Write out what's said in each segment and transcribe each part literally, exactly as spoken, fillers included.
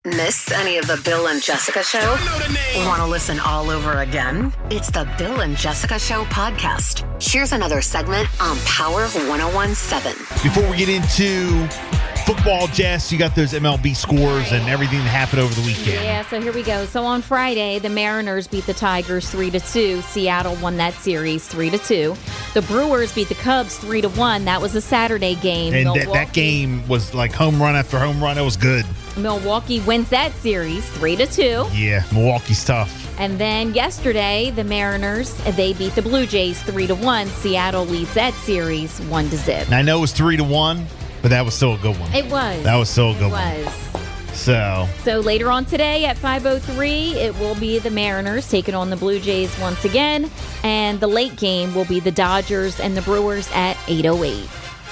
Miss any of the Bill and Jessica Show? Want to listen all over again? It's the Bill and Jessica Show podcast. Here's another segment on Power one oh one point seven. Before we get into football, Jess, you got those M L B scores and everything that happened over the weekend. Yeah, so here we go. So on Friday, the Mariners beat the Tigers three to two. Seattle won that series three to two. The Brewers beat the Cubs three to one. That was a Saturday game. And that, that game was like home run after home run. It was good. Milwaukee wins that series three to two. Yeah, Milwaukee's tough. And then yesterday, the Mariners, they beat the Blue Jays three to one. Seattle leads that series one to zip. And I know it was three to one, but that was still a good one. It was. That was still a good it one. was. So. So later on today at five oh three, it will be the Mariners taking on the Blue Jays once again. And the late game will be the Dodgers and the Brewers at eight oh eight.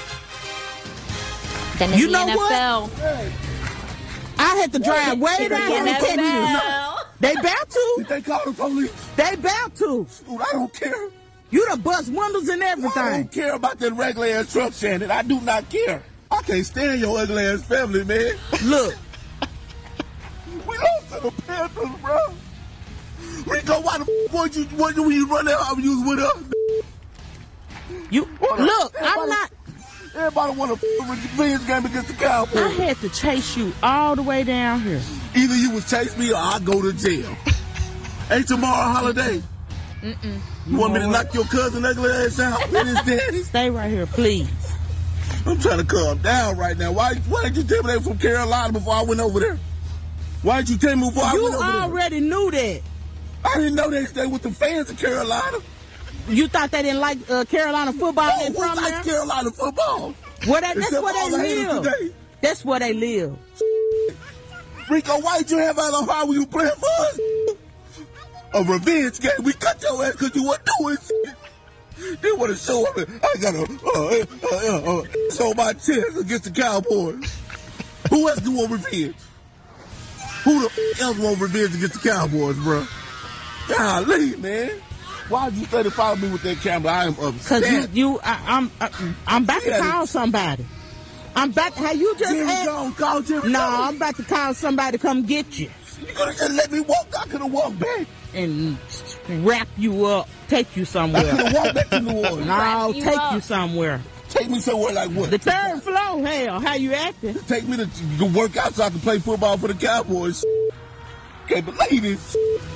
Then in you the know N F L. What? I had to drive way down here to catch you. They bout to. Did they call the police? They bout to. Dude, I don't care. You done bust windows and everything. I don't care about that regular ass truck, Shannon. I do not care. I can't stand your ugly ass family, man. Look. We lost to the Panthers, bro. Rico, why the f*** would you, what, when you run out, you was with us? You, look, I'm not. Everybody want a revenge game against the Cowboys. I had to chase you all the way down here. Either you would chase me or I go to jail. Ain't tomorrow a holiday? Mm-mm. You want me to knock your cousin ugly ass out with his daddy? Stay right here, please. I'm trying to calm down right now. Why, why didn't you tell me they were from Carolina before I went over there? Why didn't you tell me before I You went over there? You already knew that. I didn't know they stayed with the fans of Carolina. You thought they didn't like uh, Carolina football? Oh, they from who likes Carolina football? Where they, that's Except where they live. Today. That's where they live. Rico, why did you have out on how were you playing for us? A revenge game. We cut your ass because you weren't doing shit. They want to show up. I got a uh, uh, uh, uh, show my chest against the Cowboys. Who else do want revenge? Who the f- else want revenge against the Cowboys, bro? Golly, man. Why did you try to follow me with that camera? I am upset. Cause you, you I, I'm, I, I'm about to call somebody. I'm about to, how you just Jerry asked, Jones, call Jerry No, Jones. I'm about to call somebody to come get you. You could have just let me walk. I could have walked back. And wrap you up, take you somewhere. I could have walked back to New Orleans. No, you take up. you somewhere. Take me somewhere like what? The third floor, hell, how you acting? Take me to, to work out so I can play football for the Cowboys. Can't believe this.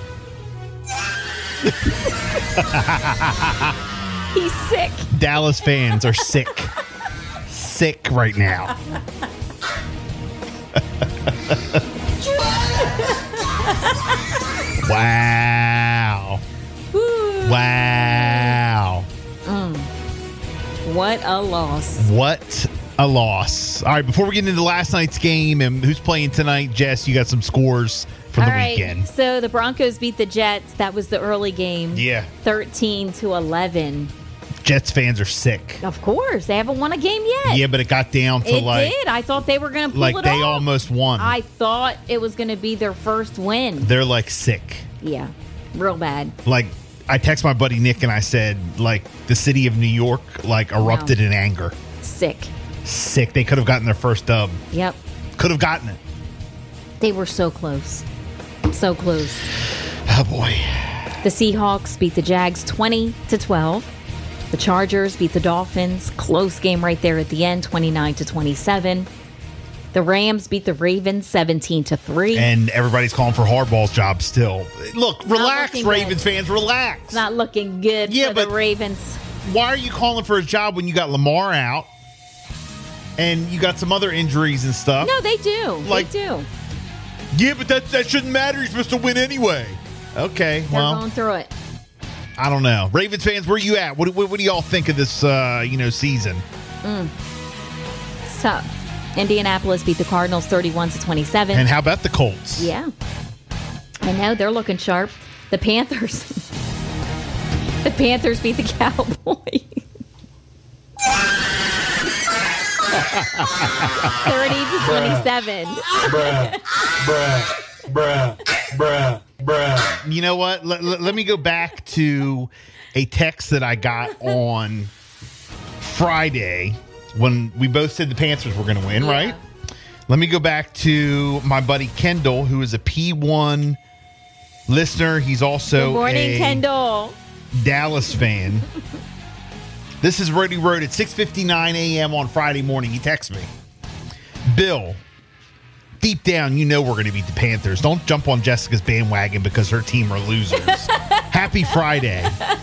He's sick. Dallas fans are sick. Sick right now. Wow. Woo. Wow. Mm. What a loss. What a loss. All right, before we get into last night's game and who's playing tonight, Jess, you got some scores from All the right, weekend. so the Broncos beat the Jets. That was the early game. Yeah. thirteen to eleven. Jets fans are sick. Of course. They haven't won a game yet. Yeah, but it got down to It like... did. I thought they were going to pull Like it they off. almost won. I thought it was going to be their first win. They're like sick. Yeah, real bad. Like, I text my buddy Nick and I said, like, the city of New York, like, erupted in anger. Sick. Sick. They could have gotten their first dub. Yep. Could have gotten it. They were so close. So close. Oh, boy. The Seahawks beat the Jags twenty to twelve. The Chargers beat the Dolphins. Close game right there at the end, twenty-nine to twenty-seven. The Rams beat the Ravens seventeen to three. And everybody's calling for Hardball's job still. Look, relax, looking Ravens good. fans, relax. It's not looking good Yeah, for but- the Ravens. Why are you calling for a job when you got Lamar out and you got some other injuries and stuff? No, they do. Like- they do. Yeah, but that that shouldn't matter. You're supposed to win anyway. Okay, They're well, going through it. I don't know. Ravens fans, where you at? What, what, what do y'all think of this, uh, you know, season? Mm. It's tough. Indianapolis beat the Cardinals thirty-one to twenty-seven. And how about the Colts? Yeah. I know. They're looking sharp. The Panthers. the Panthers beat the Cowboys. thirty to twenty-seven. Bruh, bruh, bruh, bruh, bruh. You know what? Let, let, let me go back to a text that I got on Friday when we both said the Panthers were going to win, Yeah. right? Let me go back to my buddy Kendall, who is a P one listener. He's also Good morning, a Kendall. Dallas fan. This is Rody Road at six fifty-nine a.m. on Friday morning. He texts me. Bill, deep down, you know we're going to beat the Panthers. Don't jump on Jessica's bandwagon because her team are losers. Happy Friday.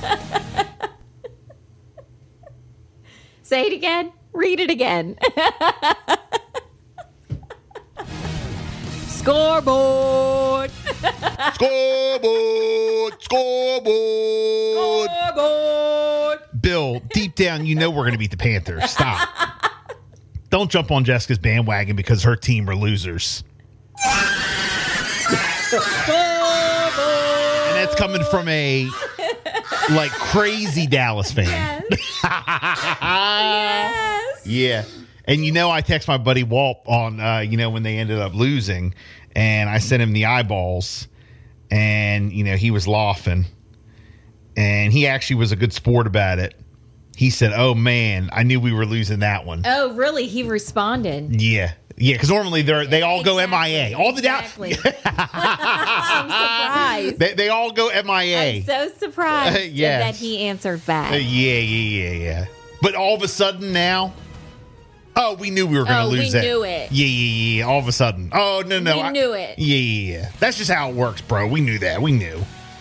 Say it again. Read it again. Scoreboard. Scoreboard. Scoreboard. Scoreboard. Bill, deep down, you know we're going to beat the Panthers. Stop. Don't jump on Jessica's bandwagon because her team are losers. And that's coming from a like crazy Dallas fan. Yes. Yes. Yeah. And you know, I text my buddy Walt on, uh, you know, when they ended up losing, and I sent him the eyeballs, and, you know, he was laughing, and he actually was a good sport about it. He said, oh, man, I knew we were losing that one. Oh, really? He responded. Yeah. Yeah, because normally they they all go Exactly. M I A. All the Exactly. down. I'm surprised. They, they all go M I A. I'm so surprised Uh, yes. that he answered back. Uh, yeah, yeah, yeah, yeah. But all of a sudden now, oh, we knew we were going to Oh, we lose that. knew it. Yeah, yeah, yeah. All of a sudden. Oh, no, no. We I- knew it. Yeah, yeah, yeah. That's just how it works, bro. We knew that. We knew.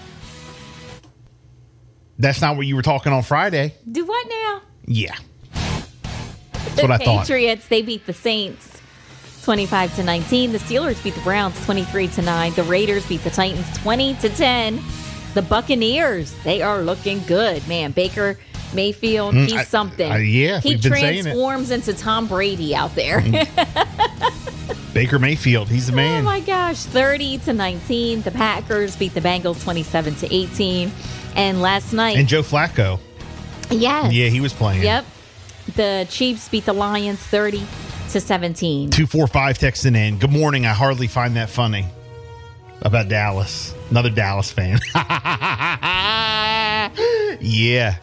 That's not what you were talking on Friday. Do what now? Yeah. That's The what I thought. Patriots, they beat the Saints twenty-five to nineteen. The Steelers beat the Browns twenty-three to nine. The Raiders beat the Titans twenty to ten. The Buccaneers, they are looking good. Man, Baker Mayfield, Mm, he's I- something. I- yeah, he we've been saying it. transforms into Tom Brady out there. Baker Mayfield, he's the Oh man. my gosh, thirty to nineteen. The Packers beat the Bengals twenty-seven to eighteen. And last night, And Joe Flacco. yes. Yeah, he was playing. Yep. The Chiefs beat the Lions thirty to seventeen. two four five texting in. Good morning. I hardly find that funny. About Dallas. Another Dallas fan. Yeah.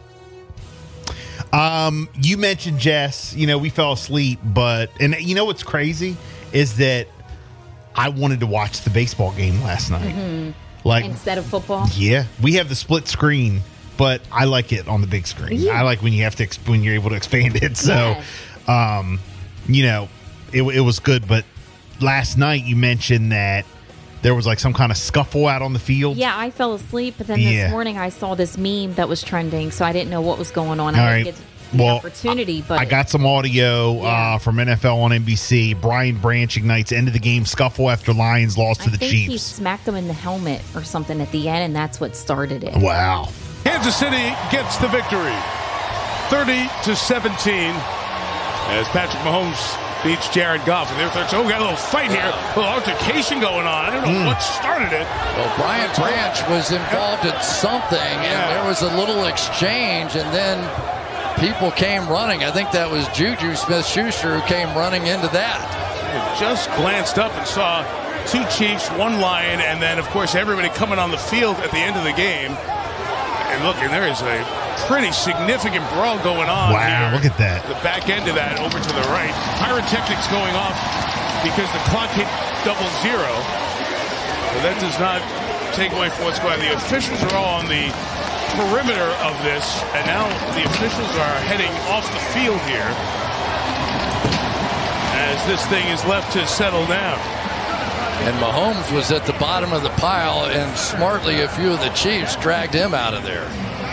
Um, you mentioned Jess. You know, we fell asleep, but and you know what's crazy is that I wanted to watch the baseball game last night. Mm-hmm. Like Instead of football. yeah, we have the split screen, but I like it on the big screen. Yeah. I like when you have to ex- when you're able to expand it. So, Yes. um, you know, it, it was good. But last night you mentioned that there was like some kind of scuffle out on the field. Yeah, I fell asleep, but then Yeah. this morning I saw this meme that was trending, so I didn't know what was going on. All I right. didn't get the Well, opportunity, but I got some audio Yeah. uh, from N F L on N B C. Brian Branch ignites end of the game scuffle after Lions lost to I the think he Chiefs. smacked him in the helmet or something at the end, and that's what started it. Wow. Kansas City gets the victory, thirty to seventeen, as Patrick Mahomes beats Jared Goff. And they're third. So we got a little fight here, a little altercation going on. I don't know Mm. what started it. Well, Brian Branch was involved in something, Yeah. and there was a little exchange, and then people came running. I think that was Juju Smith-Schuster who came running into that. I just glanced up and saw two Chiefs, one Lion, and then, of course, everybody coming on the field at the end of the game. And look, and there is a pretty significant brawl going on Wow, here. look at that. The back end of that over to the right. Pyrotechnics going off because the clock hit double zero. But that does not take away from what's going on. The officials are all on the perimeter of this, and now the officials are heading off the field here as this thing is left to settle down. And Mahomes was at the bottom of the pile, and smartly a few of the Chiefs dragged him out of there.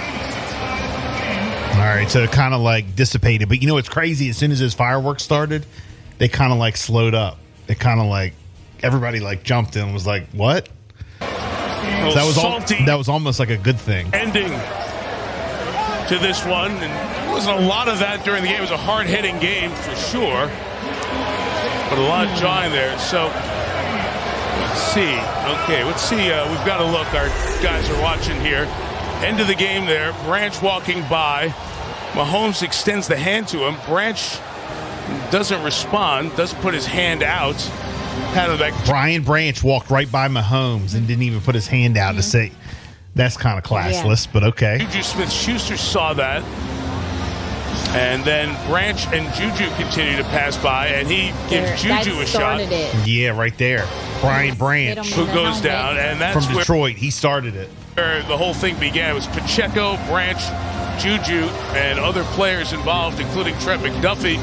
All right, so it kind of like dissipated. But you know what's crazy? As soon as his fireworks started, they kind of like slowed up. It kind of like everybody like jumped and was like, "What?" A That was al- salty that was almost like a good thing. ending to this one, and there wasn't a lot of that during the game. It was a hard-hitting game for sure, but a lot of jawing there. So let's see. Okay, let's see. Uh, we've got to look. Our guys are watching here. End of the game there. Branch walking by. Mahomes extends the hand to him. Branch doesn't respond. Doesn't put his hand out. Pat on the back. Brian Branch walked right by Mahomes and didn't even put his hand out to say, "That's kind of classless," but okay. Juju Smith-Schuster saw that And then Branch and Juju continue to pass by, and he gives There, Juju that a shot. started it. Yeah, right there. Brian Branch Hit him Who in the goes helmet. down, and that's from where Detroit. He started it. the whole thing began. It was Pacheco, Branch, Juju, and other players involved, including Trent McDuffie.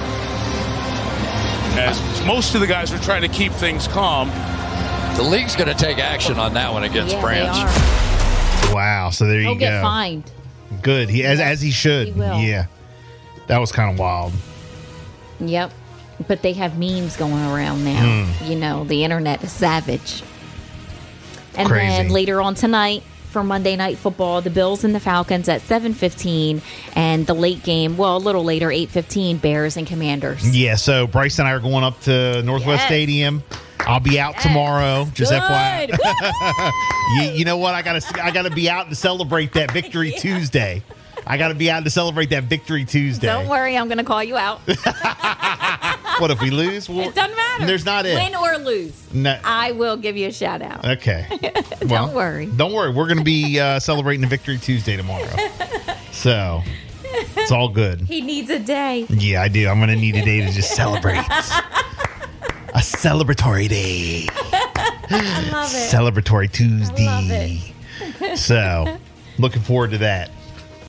As most of the guys were trying to keep things calm. The league's going to take action on that one against Yeah, Branch. they are. Wow. So there you He'll go. get fined. Good. He as as he should. He will. Yeah. That was kind of wild. Yep. But they have memes going around now. Mm. You know, the internet is savage. And Crazy. then later on tonight for Monday Night Football, the Bills and the Falcons at seven fifteen, and the late game, well, a little later, eight fifteen, Bears and Commanders. Yeah. So Bryce and I are going up to Northwest Yes. Stadium. I'll be out tomorrow. Just Good. F Y I. you, you know what? I gotta I gotta be out to celebrate that Victory Tuesday. I gotta be out to celebrate that Victory Tuesday. Don't worry, I'm going to call you out. What if we lose? Well, It doesn't matter. There's not it. Win or lose. No. I will give you a shout out. Okay. Well, Don't worry. Don't worry. We're going to be uh, celebrating the Victory Tuesday tomorrow. So it's all good. He needs a day. Yeah, I do. I'm going to need a day to just celebrate. A celebratory day. I love it. Celebratory Tuesday. I love it. So looking forward to that.